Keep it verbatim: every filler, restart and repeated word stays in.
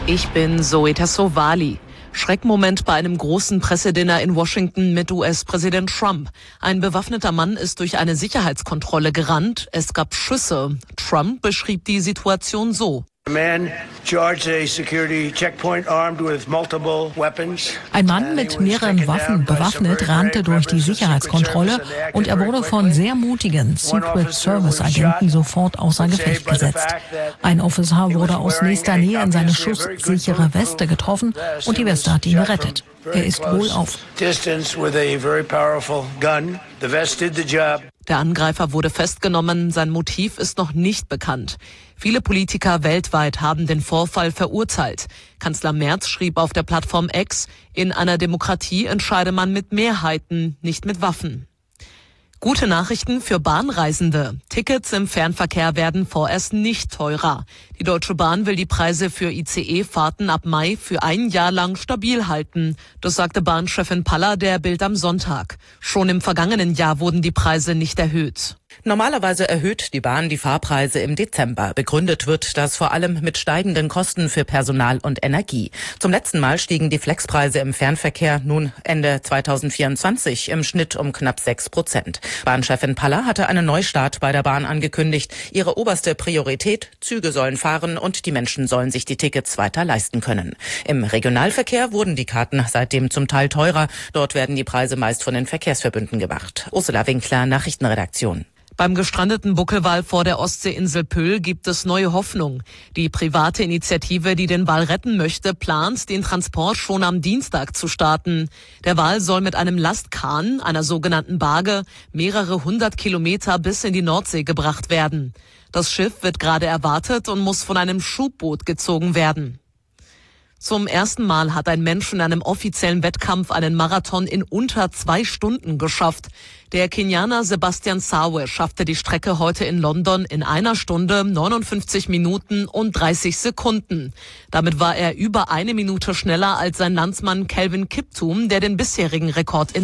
Ich bin Zoe Tassovali. Schreckmoment bei einem großen Pressedinner in Washington mit U S-Präsident Trump. Ein bewaffneter Mann ist durch eine Sicherheitskontrolle gerannt. Es gab Schüsse. Trump beschrieb die Situation so. Ein Mann mit mehreren Waffen bewaffnet rannte durch die Sicherheitskontrolle und er wurde von sehr mutigen Secret Service Agenten sofort außer Gefecht gesetzt. Ein Officer wurde aus nächster Nähe in seine schusssichere Weste getroffen und die Weste hat ihn gerettet. Er ist wohlauf. Der Angreifer wurde festgenommen, sein Motiv ist noch nicht bekannt. Viele Politiker weltweit haben den Vorfall verurteilt. Kanzler Merz schrieb auf der Plattform X, in einer Demokratie entscheide man mit Mehrheiten, nicht mit Waffen. Gute Nachrichten für Bahnreisende. Tickets im Fernverkehr werden vorerst nicht teurer. Die Deutsche Bahn will die Preise für I C E-Fahrten ab Mai für ein Jahr lang stabil halten. Das sagte Bahnchefin Paller der Bild am Sonntag. Schon im vergangenen Jahr wurden die Preise nicht erhöht. Normalerweise erhöht die Bahn die Fahrpreise im Dezember. Begründet wird das vor allem mit steigenden Kosten für Personal und Energie. Zum letzten Mal stiegen die Flexpreise im Fernverkehr nun Ende zweitausendvierundzwanzig im Schnitt um knapp sechs Prozent. Bahnchefin Paller hatte einen Neustart bei der Bahn angekündigt. Ihre oberste Priorität: Züge sollen fahren und die Menschen sollen sich die Tickets weiter leisten können. Im Regionalverkehr wurden die Karten seitdem zum Teil teurer. Dort werden die Preise meist von den Verkehrsverbünden gemacht. Ursula Winkler, Nachrichtenredaktion. Beim gestrandeten Buckelwal vor der Ostseeinsel Pöhl gibt es neue Hoffnung. Die private Initiative, die den Wal retten möchte, plant, den Transport schon am Dienstag zu starten. Der Wal soll mit einem Lastkahn, einer sogenannten Barge, mehrere hundert Kilometer bis in die Nordsee gebracht werden. Das Schiff wird gerade erwartet und muss von einem Schubboot gezogen werden. Zum ersten Mal hat ein Mensch in einem offiziellen Wettkampf einen Marathon in unter zwei Stunden geschafft. Der Kenianer Sebastian Sawe schaffte die Strecke heute in London in einer Stunde, neunundfünfzig Minuten und dreißig Sekunden. Damit war er über eine Minute schneller als sein Landsmann Kelvin Kiptum, der den bisherigen Rekord in